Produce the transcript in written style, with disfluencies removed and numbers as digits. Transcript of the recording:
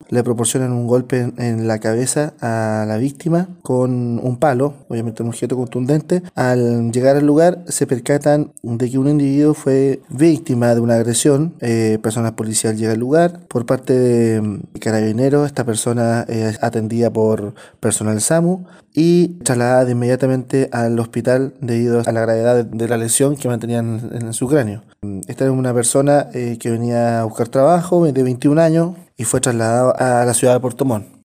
le proporcionan un golpe en la cabeza a la víctima con un palo, obviamente un objeto contundente. Al llegar al lugar se percatan de que un individuo fue víctima de una agresión. Personal policial llega al lugar. Por parte de carabineros, esta persona es atendida por personal SAMU y trasladada inmediatamente al hospital debido a la gravedad de la lesión que mantenían en su cráneo. Esta es una persona que venía a buscar trabajo de 21 años y fue trasladado a la ciudad de Puerto Montt.